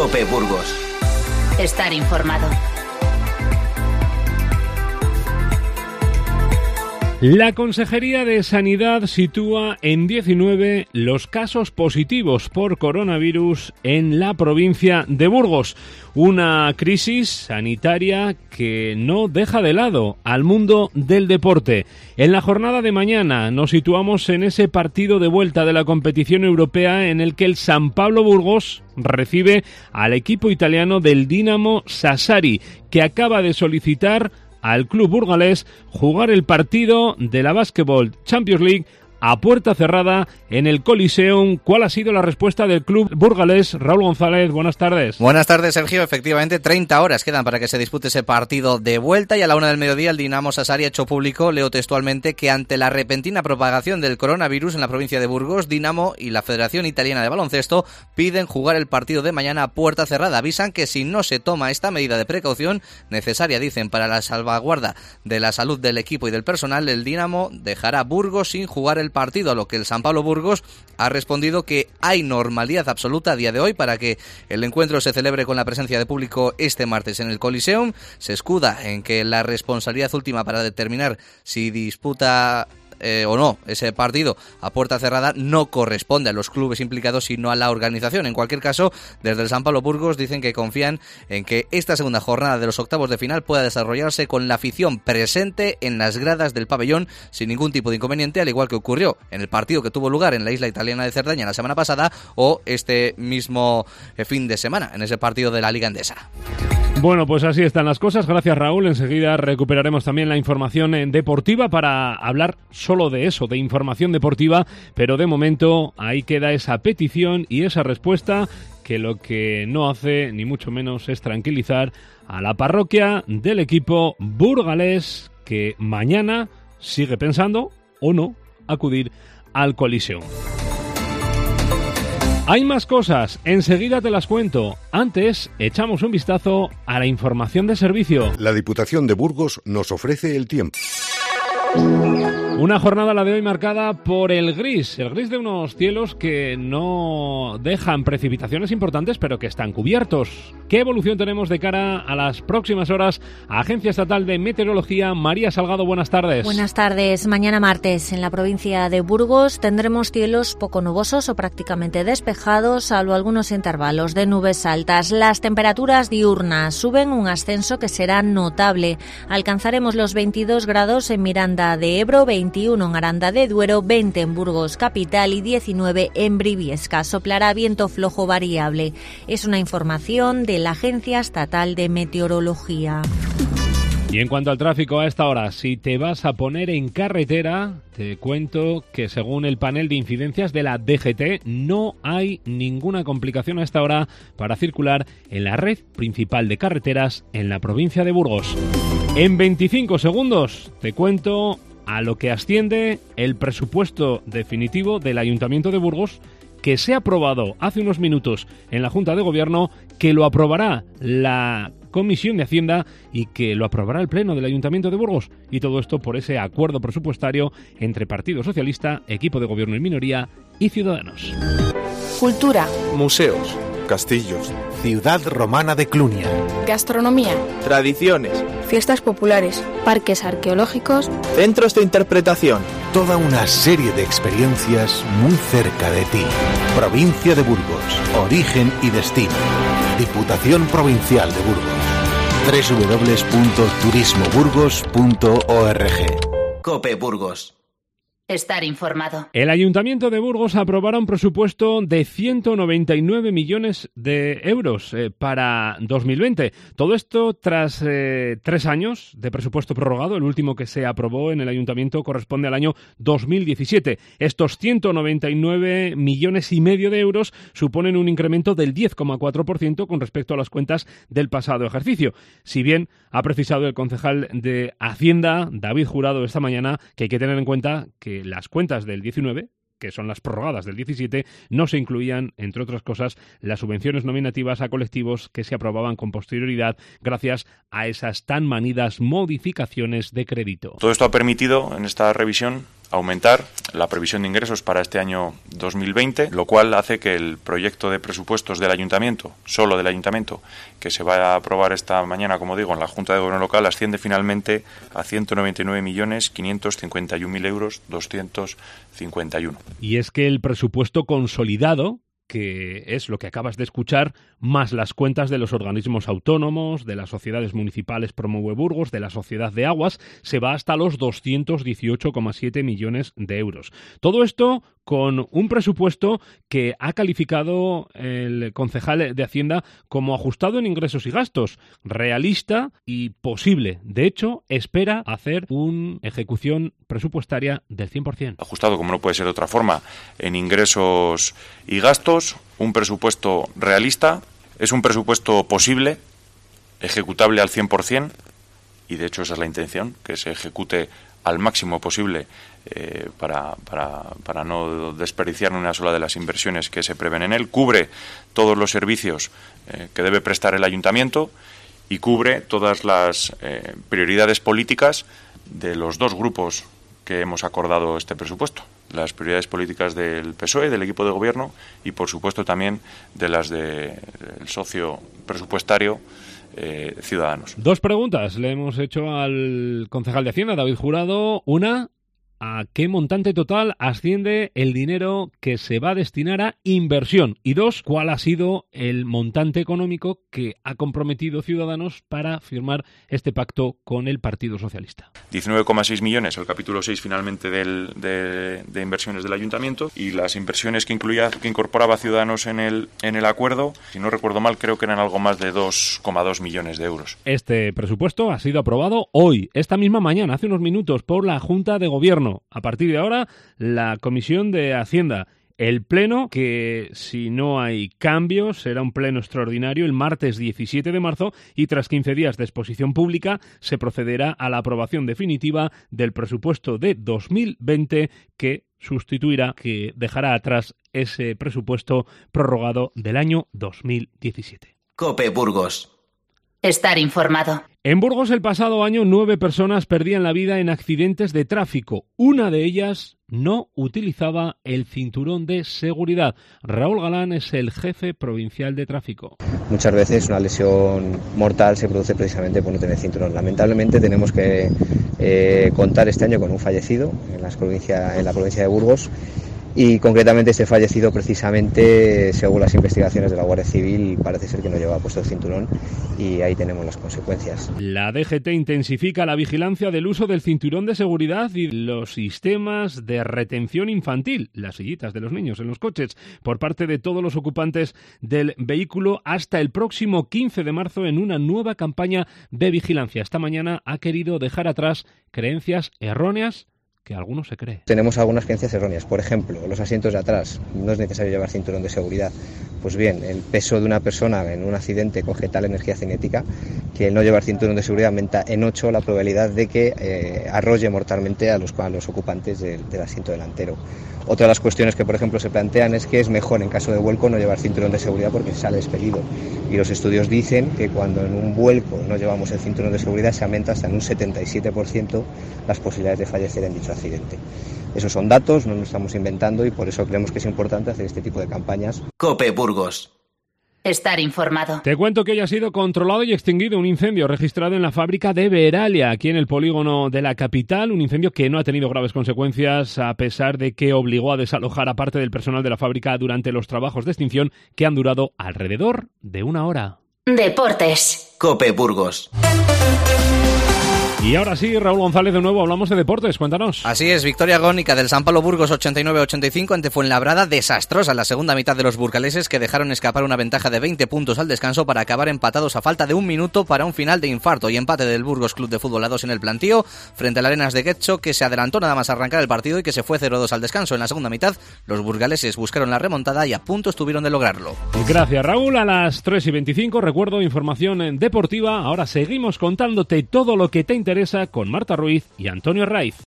COPE Burgos. Estar informado. La Consejería de Sanidad sitúa en 19 los casos positivos por coronavirus en la provincia de Burgos. Una crisis sanitaria que no deja de lado al mundo del deporte. En la jornada de mañana nos situamos en ese partido de vuelta de la competición europea en el que el San Pablo Burgos recibe al equipo italiano del Dinamo Sassari, que acaba de solicitar al club burgalés jugar el partido de la Basketball Champions League a puerta cerrada en el Coliseum. ¿Cuál ha sido la respuesta del club burgalés? Raúl González, buenas tardes. Buenas tardes, Sergio. Efectivamente, 30 horas quedan para que se dispute ese partido de vuelta y a la 1 del mediodía el Dinamo Sassari ha hecho público, leo textualmente, que ante la repentina propagación del coronavirus en la provincia de Burgos, Dinamo y la Federación Italiana de Baloncesto piden jugar el partido de mañana a puerta cerrada. Avisan que si no se toma esta medida de precaución necesaria, dicen, para la salvaguarda de la salud del equipo y del personal, el Dinamo dejará Burgos sin jugar el partido, a lo que el San Pablo Burgos ha respondido que hay normalidad absoluta a día de hoy para que el encuentro se celebre con la presencia de público este martes en el Coliseum. Se escuda en que la responsabilidad última para determinar si disputa o no ese partido a puerta cerrada no corresponde a los clubes implicados sino a la organización. En cualquier caso, desde el San Pablo Burgos dicen que confían en que esta segunda jornada de los octavos de final pueda desarrollarse con la afición presente en las gradas del pabellón sin ningún tipo de inconveniente, al igual que ocurrió en el partido que tuvo lugar en la isla italiana de Cerdaña la semana pasada o este mismo fin de semana en ese partido de la Liga Endesa. Bueno, pues así están las cosas. Gracias, Raúl. Enseguida recuperaremos también la información deportiva para hablar solo de eso, de información deportiva, pero de momento ahí queda esa petición y esa respuesta que lo que no hace ni mucho menos es tranquilizar a la parroquia del equipo burgalés que mañana sigue pensando o no acudir al Coliseum. Hay más cosas, enseguida te las cuento. Antes, echamos un vistazo a la información de servicio. La Diputación de Burgos nos ofrece el tiempo. Una jornada, la de hoy, marcada por el gris de unos cielos que no dejan precipitaciones importantes, pero que están cubiertos. ¿Qué evolución tenemos de cara a las próximas horas? Agencia Estatal de Meteorología, María Salgado, buenas tardes. Buenas tardes. Mañana martes, en la provincia de Burgos, tendremos cielos poco nubosos o prácticamente despejados, salvo algunos intervalos de nubes altas. Las temperaturas diurnas suben un ascenso que será notable. Alcanzaremos los 22 grados en Miranda de Ebro, 21 en Aranda de Duero, 20 en Burgos capital y 19 en Briviesca. Soplará viento flojo variable. Es una información de la Agencia Estatal de Meteorología. Y en cuanto al tráfico a esta hora, si te vas a poner en carretera, te cuento que según el panel de incidencias de la DGT no hay ninguna complicación a esta hora para circular en la red principal de carreteras en la provincia de Burgos. En 25 segundos te cuento a lo que asciende el presupuesto definitivo del Ayuntamiento de Burgos, que se ha aprobado hace unos minutos en la Junta de Gobierno, que lo aprobará la Comisión de Hacienda y que lo aprobará el Pleno del Ayuntamiento de Burgos. Y todo esto por ese acuerdo presupuestario entre Partido Socialista, equipo de gobierno en minoría y Ciudadanos. Cultura. Museos. Castillos. Ciudad romana de Clunia. Gastronomía. Tradiciones. Fiestas populares. Parques arqueológicos. Centros de interpretación. Toda una serie de experiencias muy cerca de ti. Provincia de Burgos. Origen y destino. Diputación Provincial de Burgos. www.turismoburgos.org. COPE Burgos. Estar informado. El Ayuntamiento de Burgos aprobará un presupuesto de 199 millones de euros para 2020. Todo esto tras 3 años de presupuesto prorrogado. El último que se aprobó en el Ayuntamiento corresponde al año 2017. Estos 199 millones y medio de euros suponen un incremento del 10,4% con respecto a las cuentas del pasado ejercicio. Si bien ha precisado el concejal de Hacienda, David Jurado, esta mañana, que hay que tener en cuenta que las cuentas del 19, que son las prorrogadas del 17, no se incluían, entre otras cosas, las subvenciones nominativas a colectivos que se aprobaban con posterioridad gracias a esas tan manidas modificaciones de crédito. Todo esto ha permitido, en esta revisión, aumentar la previsión de ingresos para este año 2020, lo cual hace que el proyecto de presupuestos del Ayuntamiento, solo del Ayuntamiento, que se va a aprobar esta mañana, como digo, en la Junta de Gobierno Local, asciende finalmente a 199.551.000 euros 251. Y es que el presupuesto consolidado, que es lo que acabas de escuchar, más las cuentas de los organismos autónomos, de las sociedades municipales Promueve Burgos, de la Sociedad de Aguas, se va hasta los 218,7 millones de euros. Todo esto con un presupuesto que ha calificado el concejal de Hacienda como ajustado en ingresos y gastos, realista y posible. De hecho, espera hacer una ejecución presupuestaria del 100%. Ajustado, como no puede ser de otra forma, en ingresos y gastos, un presupuesto realista, es un presupuesto posible, ejecutable al 100%, y de hecho esa es la intención, que se ejecute al máximo posible para no desperdiciar ni una sola de las inversiones que se prevén en él. Cubre todos los servicios que debe prestar el ayuntamiento y cubre todas las prioridades políticas de los dos grupos que hemos acordado este presupuesto. Las prioridades políticas del PSOE, del equipo de gobierno, y por supuesto también de las del socio presupuestario Ciudadanos. Dos preguntas le hemos hecho al concejal de Hacienda, David Jurado. Una, ¿a qué montante total asciende el dinero que se va a destinar a inversión? Y dos, ¿cuál ha sido el montante económico que ha comprometido Ciudadanos para firmar este pacto con el Partido Socialista? 19,6 millones, el capítulo 6 finalmente de inversiones del Ayuntamiento, y las inversiones que incorporaba Ciudadanos en el acuerdo, si no recuerdo mal, creo que eran algo más de 2,2 millones de euros. Este presupuesto ha sido aprobado hoy, esta misma mañana, hace unos minutos, por la Junta de Gobierno. A partir de ahora, la Comisión de Hacienda. El pleno, que si no hay cambios, será un pleno extraordinario el martes 17 de marzo y tras 15 días de exposición pública se procederá a la aprobación definitiva del presupuesto de 2020 que sustituirá, que dejará atrás ese presupuesto prorrogado del año 2017. COPE Burgos. Estar informado. En Burgos el pasado año 9 personas perdían la vida en accidentes de tráfico. Una de ellas no utilizaba el cinturón de seguridad. Raúl Galán es el jefe provincial de tráfico. Muchas veces una lesión mortal se produce precisamente por no tener cinturón. Lamentablemente tenemos que contar este año con un fallecido en la provincia de Burgos. Y concretamente este fallecido precisamente, según las investigaciones de la Guardia Civil, parece ser que no llevaba puesto el cinturón y ahí tenemos las consecuencias. La DGT intensifica la vigilancia del uso del cinturón de seguridad y los sistemas de retención infantil, las sillitas de los niños en los coches, por parte de todos los ocupantes del vehículo hasta el próximo 15 de marzo en una nueva campaña de vigilancia. Esta mañana ha querido dejar atrás creencias erróneas que algunos se cree. Tenemos algunas creencias erróneas. Por ejemplo, los asientos de atrás. No es necesario llevar cinturón de seguridad. Pues bien, el peso de una persona en un accidente coge tal energía cinética que el no llevar cinturón de seguridad aumenta en 8 la probabilidad de que arrolle mortalmente a los ocupantes del asiento delantero. Otra de las cuestiones que, por ejemplo, se plantean es que es mejor en caso de vuelco no llevar cinturón de seguridad porque se sale despedido. Y los estudios dicen que cuando en un vuelco no llevamos el cinturón de seguridad se aumenta hasta en un 77% las posibilidades de fallecer en dicho accidente. Esos son datos, no nos estamos inventando y por eso creemos que es importante hacer este tipo de campañas. COPE Burgos. Estar informado. Te cuento que hoy ha sido controlado y extinguido un incendio registrado en la fábrica de Veralia, aquí en el polígono de la capital, un incendio que no ha tenido graves consecuencias a pesar de que obligó a desalojar a parte del personal de la fábrica durante los trabajos de extinción que han durado alrededor de 1 hora. Deportes. COPE Burgos. Y ahora sí, Raúl González, de nuevo hablamos de deportes, cuéntanos. Así es, victoria agónica del San Pablo Burgos 89-85 ante Fuenlabrada, desastrosa en la segunda mitad de los burgaleses que dejaron escapar una ventaja de 20 puntos al descanso para acabar empatados a falta de 1 minuto para un final de infarto y empate del Burgos Club de Fútbol a 2 en el plantío frente al Arenas de Guecho, que se adelantó nada más arrancar el partido y que se fue 0-2 al descanso. En la segunda mitad los burgaleses buscaron la remontada y a punto estuvieron de lograrlo. Gracias, Raúl. A las 3:25, recuerdo, información deportiva. Ahora seguimos contándote todo lo que te interesa con Marta Ruiz y Antonio Raiz.